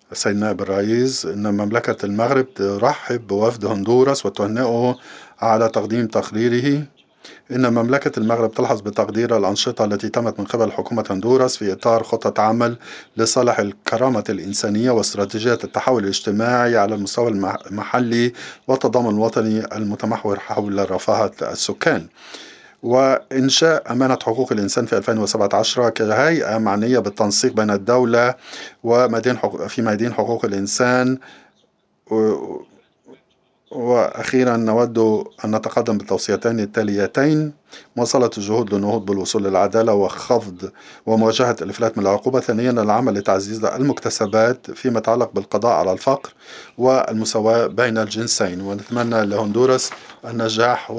السيد نائب الرئيس، إن مملكة المغرب ترحب بوفد هندوراس وتهنئه على تقديم تقريره. إن مملكة المغرب تلحظ بتقدير الأنشطة التي تمت من قبل حكومة هندوراس في إطار خطة عمل لصالح الكرامة الإنسانية واستراتيجية التحول الاجتماعي على المستوى المحلي والتضامن الوطني المتمحور حول رفاهة السكان، وإنشاء أمانة حقوق الإنسان في 2017 كهيئة معنية بالتنسيق بين الدولة في ميادين حقوق الإنسان. وأخيرا نود أن نتقدم بالتوصيتين التاليتين: مواصلة الجهود للنهوض بالوصول للعدالة وخفض ومواجهة الإفلات من العقوبة. ثانيا العمل لتعزيز المكتسبات فيما يتعلق بالقضاء على الفقر والمساواة بين الجنسين، ونتمنى لهندوراس النجاح